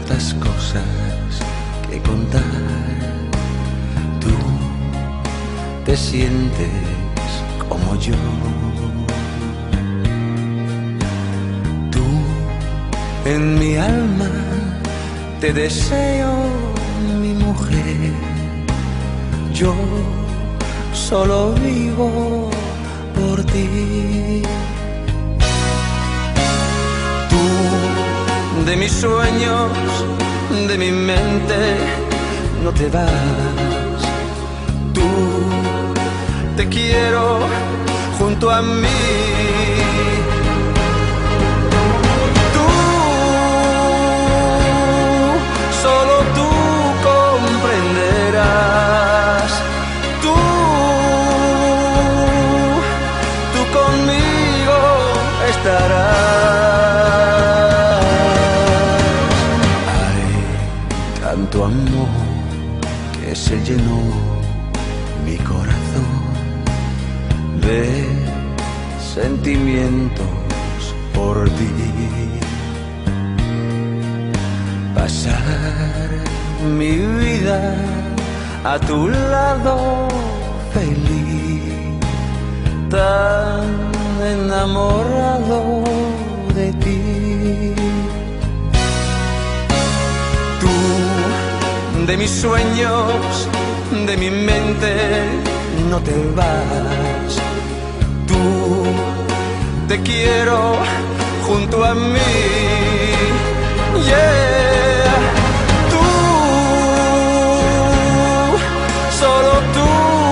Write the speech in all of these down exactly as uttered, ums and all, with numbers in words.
tantas cosas que contar. Tú te sientes como yo. Tú en mi alma te deseo, mi mujer. Yo solo vivo por ti. Tú de mis sueños, de mi mente, no te vas. Tú te quiero junto a mí. Tú, solo tú comprenderás. Tú, tú conmigo estarás. Tanto amor que se llenó mi corazón de sentimientos por ti. Pasar mi vida a tu lado feliz, tan enamorado de ti. De mis sueños, de mi mente, no te vas. Tú te quiero junto a mí. Yeah. Tú, solo tú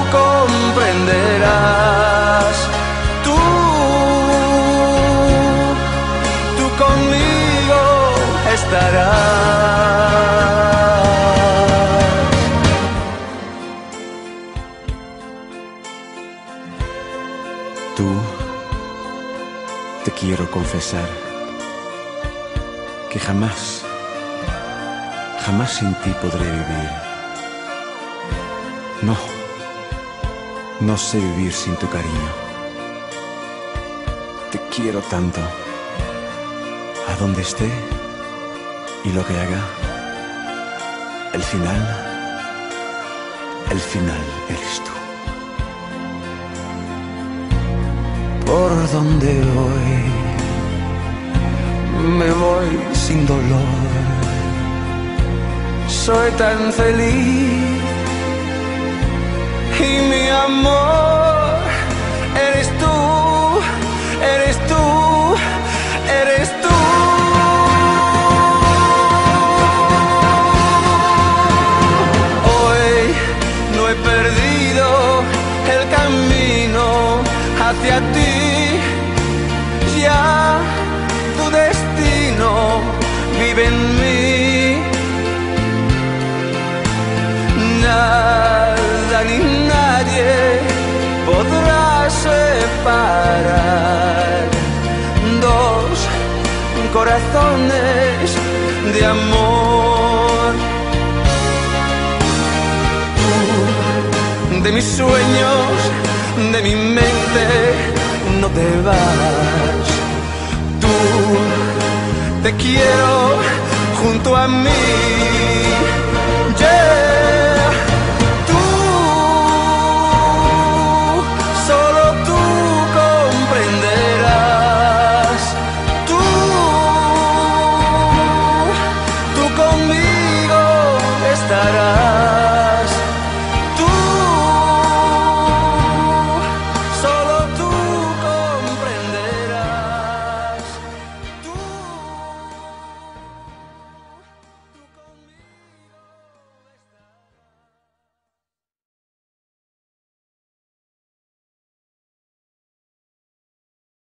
comprenderás. Tú, tú conmigo estarás. Tú, te quiero confesar que jamás, jamás sin ti podré vivir. No, no sé vivir sin tu cariño. Te quiero tanto, a donde esté y lo que haga. El final, el final eres tú. Por donde voy, me voy sin dolor. Soy tan feliz y mi amor eres tú, eres tú, eres tú. Hoy no he perdido el camino hacia ti. Ya tu destino vive en mí. Nada ni nadie podrá separar dos corazones de amor. Tú, de mis sueños, de mi mente, no te vas. Tú, te quiero junto a mí.